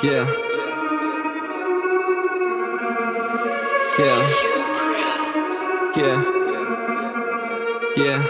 Yeah. Yeah. Yeah. Yeah.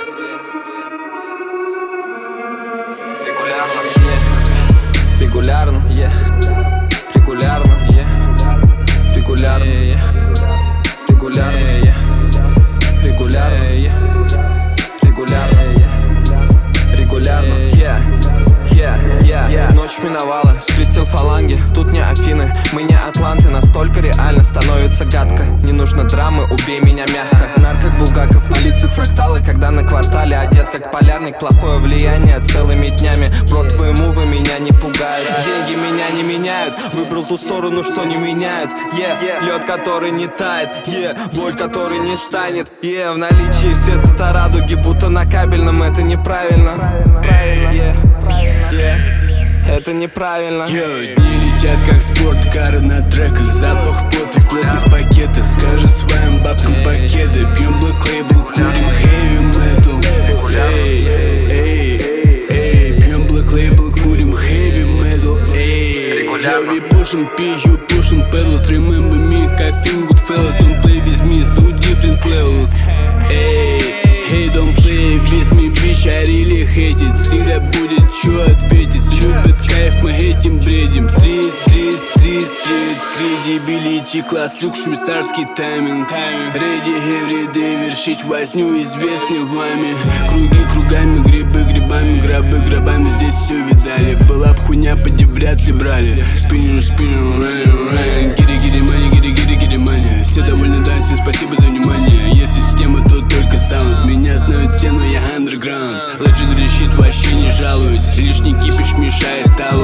Регулярно, yeah. Регулярно, yeah. Регулярно, yeah. Регулярно, yeah. Регулярно, yeah. Регулярно, yeah. Регулярно, yeah. Ночь миновала, скрестил фаланги. Тут не Афины, мы не Атланты. Настолько реально становится гадко. Не нужно драмы, убей меня мягко. Наркок Булгаков, на лицах фракталы. Когда на квартале одет как полярник. Плохое влияние целыми днями. Бро, твои мувы меня не пугают. Деньги меня не меняют. Выбрал ту сторону, что не меняют. Лед, который не тает. Боль, который не станет. В наличии все цвета радуги. Будто на кабельном, это неправильно. Это неправильно. Дни летят как спорткары на треках. Запах пота в плотных пакетах. Скажи своим бабкам пакеты. Пьем Black Label, курим heavy metal. Пьем Black Label, курим heavy metal. We pushing P, you pushing pedals. Remember me, как фильм Goodfellas. Don't play with me, so different levels. Hey, don't play with me, bitch, I really hate it. Всегда будет чё ответить. Любит кайф, мы этим бредим. Стрит, credibility, класс, люк, швейцарский тайминг. Ready everyday, вершить возню, известный вами. Круги кругами, грибы грибами, гробы гробами. Здесь все видали. Была б хуйня, поди вряд ли брали. Спиннер, ран. Гири, мани. Все довольны, да, всем спасибо за внимание. Если система, то только саунд. Меня знают все, но я underground. Legendary shit, вообще не жалуюсь. Лишний кипиш мешает талу.